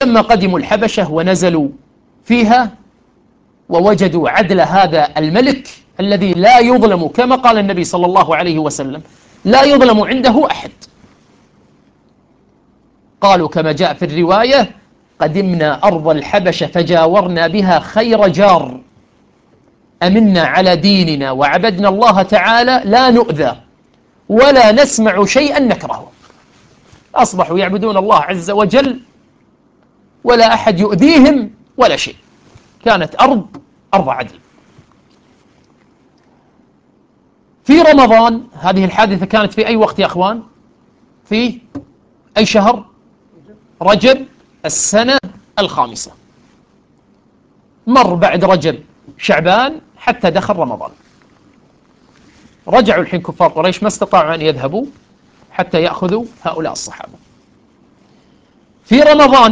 لما قدموا الحبشة ونزلوا فيها ووجدوا عدل هذا الملك الذي لا يظلم، كما قال النبي صلى الله عليه وسلم: لا يظلم عنده أحد. قالوا كما جاء في الرواية: قدمنا أرض الحبشة فجاورنا بها خير جار، أمنا على ديننا وعبدنا الله تعالى لا نؤذى ولا نسمع شيئا نكرهه. أصبحوا يعبدون الله عز وجل ولا أحد يؤذيهم ولا شيء. كانت أرض عدل. في رمضان، هذه الحادثة كانت في أي وقت يا أخوان؟ في أي شهر؟ رجب السنة الخامسة. مر بعد رجب شعبان حتى دخل رمضان. رجعوا الحين كفار قريش، ما استطاعوا أن يذهبوا حتى يأخذوا هؤلاء الصحابة. في رمضان